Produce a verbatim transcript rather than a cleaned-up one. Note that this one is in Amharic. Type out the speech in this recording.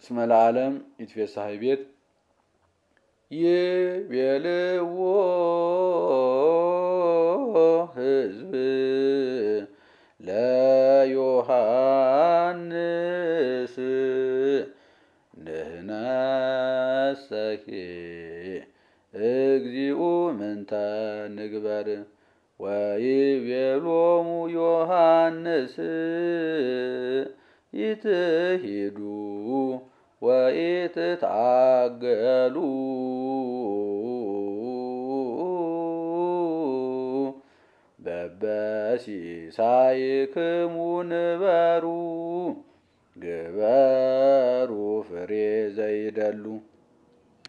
እስመ ለዓለም ይትፌሳህ ቤት ይቤልዎ ሕዝብ ለዮሐንስ ንሕነሰሂ እግዚኡ ምንተ ንግበር ወይቤሎሙ ዮሐንስ ኢትሂዱ ወኢትትአገሉ በበሲሳይክሙ ንበሩ ግበሩ ፍሬ ዘይደሉ